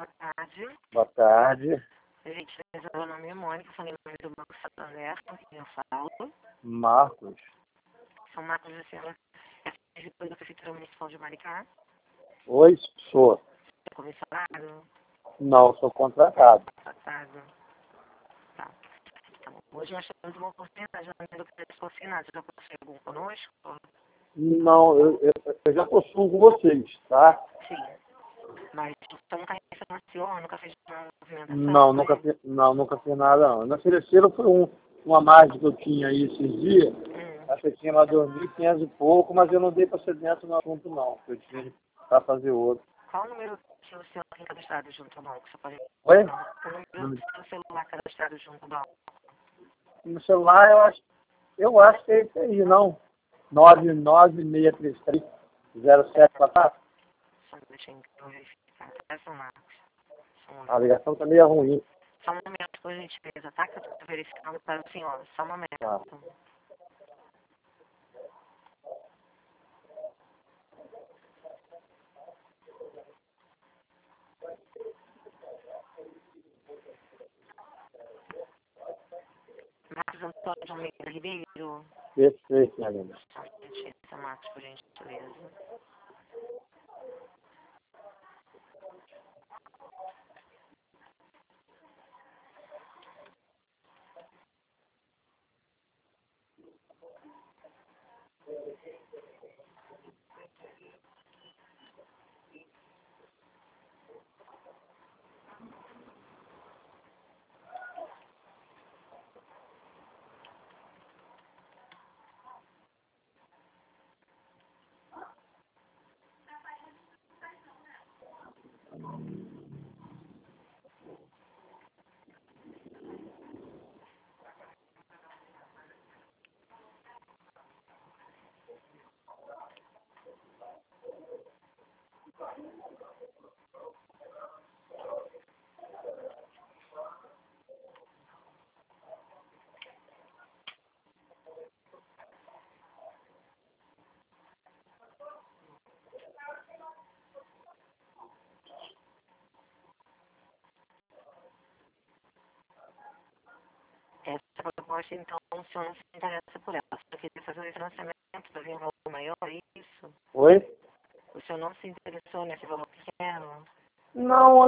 boa tarde. Boa tarde. Gente, meu nome é Mônica, falei no nome do Banco Santander, com quem eu falo. Marcos. São Marcos da Silva, depois da Prefeitura Municipal de Maricá. Oi, sou. Você é comissionário? Não, sou contratado. Contratado. Tá. Então, hoje nós temos uma oportunidade de venda de crédito consignado. Você já possui algum conosco? Não, eu já possuo com vocês, tá? Sim. Mas você nunca refinanciou, nunca fez uma movimentação? Não, nunca fiz nada não. Me ofereceram foi uma margem que eu tinha aí esses dias. Acho que eu tinha lá 2.500 e pouco, mas eu não dei para ser dentro no assunto não. Eu tinha para fazer outro. Qual o número que o senhor tem cadastrado junto ao banco? Você pode... Oi? O número do seu celular cadastrado junto ao banco? No celular eu acho que é isso aí, não. 996330744. Só deixa eu verificar. São Marcos. A ligação tá meio ruim. Só um momento, por gentileza, tá? Que eu estou verificando para o senhor. Só um momento. Tá. Marcos Antônio de Almeida Ribeiro. Perfeito, minha linda. Só um minutinho, São Marcos, por gentileza. Essa proposta, então, o senhor não se interessa por ela. O senhor queria fazer um financiamento para vir um valor maior, é isso? Oi? O senhor não se interessou nesse valor pequeno? Não,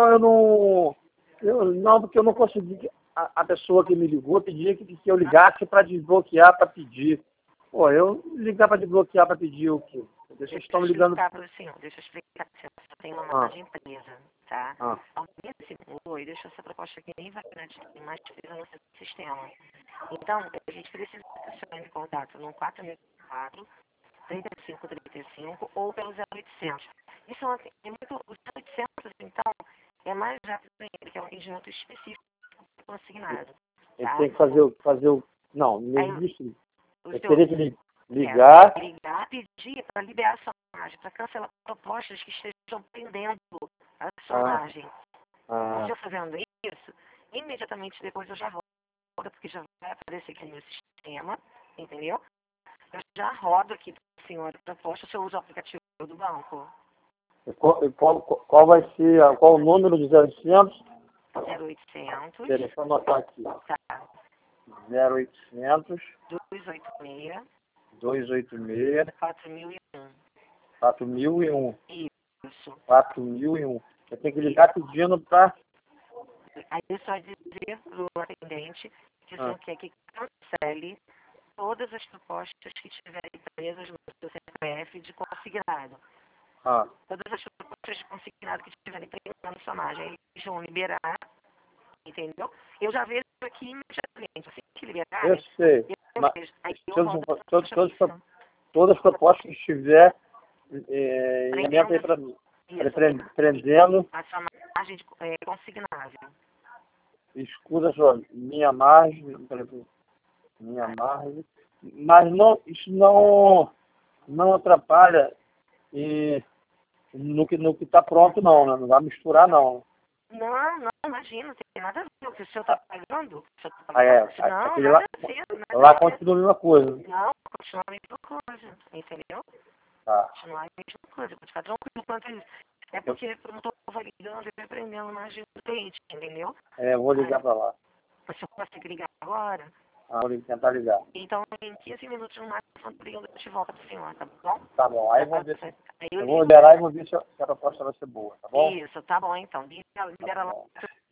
não, porque eu não consegui. A pessoa que me ligou pedia que eu ligasse para desbloquear para pedir. Pô, eu ligar para desbloquear para pedir o quê? Vocês estão me ligando. Deixa eu explicar para o senhor. Você tem uma margem presa, tá? Ah. Alguém simulou e deixou essa proposta aqui nem validade, tem mais presa no seu sistema. Então, a gente precisa que o senhor entre em contato no 4.004 3535 ou pelo 0800. Isso é muito, o 0800, então, é mais rápido ainda, que é um atendimento específico consignado. Ele Tá? tem que fazer o. Não, não existe. Eu teria que ligar. Pedir para liberar a sua margem, para cancelar propostas que estejam pendendo a sua margem. Se eu fazendo isso, imediatamente depois eu já rodo, porque já vai aparecer aqui no meu sistema, entendeu? Eu já rodo aqui para a senhora a proposta, se eu uso o aplicativo do banco. Qual vai ser, qual o número de 0800? 0800. Deixa eu anotar aqui. Tá. 0800 286 4001. 4001. Isso. 4001. Eu tenho que ligar pedindo para. Aí é só dizer para o atendente que o senhor quer que cancele todas as propostas que estiverem presas no seu CPF de consignado. Todas as propostas de consignado que estiverem presas na sua margem, eles vão liberar, entendeu? Eu já vejo aqui imediatamente, assim que liberar. Eu sei. Mas todas as propostas que estiver prendendo a sua margem consignável. Escuta só, minha margem, mas não, isso não atrapalha no que está pronto não, né? Não vai misturar não. Não, imagina, não tem nada a ver. O que o senhor está pagando? Lá continua a mesma coisa. Não, continua a mesma coisa, entendeu? Tá. Continua a mesma coisa, pode ficar tranquilo quanto a isso. É porque eu não estou validando e aprendendo mais de cliente, entendeu? Eu vou ligar para lá. Você consegue ligar agora? Vou tentar ligar. Então, em 15 minutos no máximo, eu estou ligando de volta para o senhor, tá bom? Tá bom, aí vamos ver se... Aí Eu eu vou ligo. liberar e vou ver se a proposta vai ser boa, tá bom? Isso, tá bom então. Libera Tá lá bom.